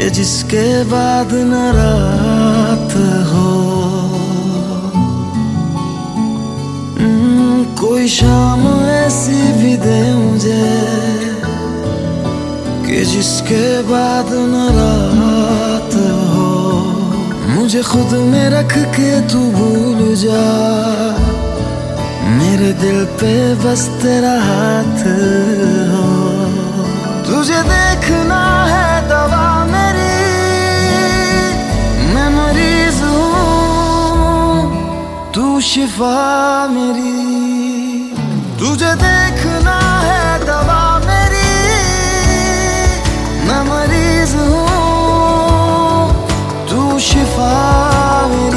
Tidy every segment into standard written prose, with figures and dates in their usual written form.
कि जिसके बाद न रात हो। कोई शाम ऐसी भी दे मुझे कि जिसके बाद न रात हो। मुझे खुद में रख के तू भूल जा, मेरे दिल पे बस तेरा हाथ हो। तुझे देखना है दवा मेरी, मैं मरीज हूँ तू शिफा मेरी। तुझे देखना है दवा मेरी, मैं मरीज हूँ तू शिफा मेरी।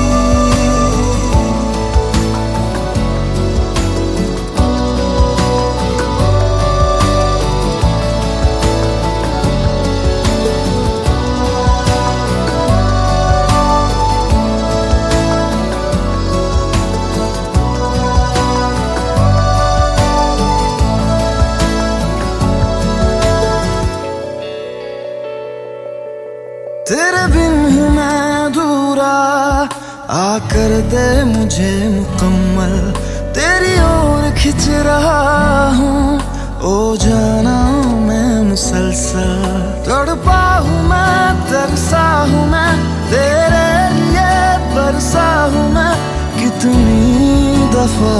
तेरे बिन ही मैं अधूरा, आकर दे मुझे मुकम्मल। तेरी ओर खिंच रहा हूँ ओ जाना मैं मुसलसल। तड़पा हूँ मैं, तरसा हूँ मैं, तेरे लिए बरसा हूँ मैं कितनी दफा।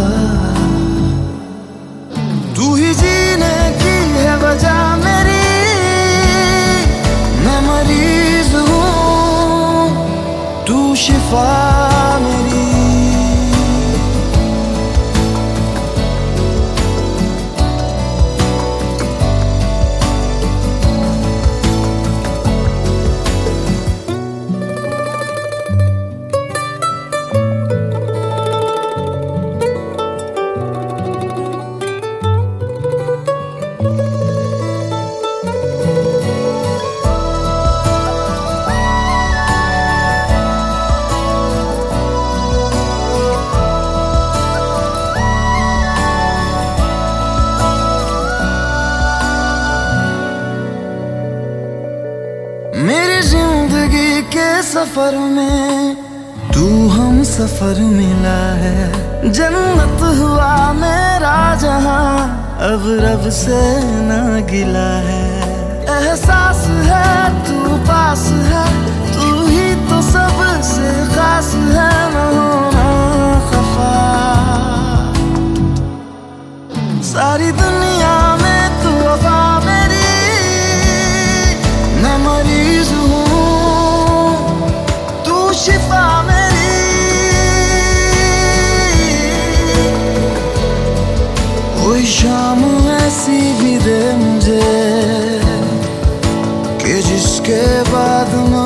तू ही जीने की है वजह मेरी, मैं मरीज हूँ तू शिफा मेरी। मेरी जिंदगी के सफर में तू हम सफर मिला है। जन्नत हुआ मेरा जहां, अब रब से ना गिला है। एहसास है तू पास है, तू ही तो सबसे खास है, न होना खफा। सारी दुनिया में तू वफा मेरी, मैं मरीज हूँ तू शिफा मेरी। कोई शाम ऐसी भी दे मुझे कि जिसके बाद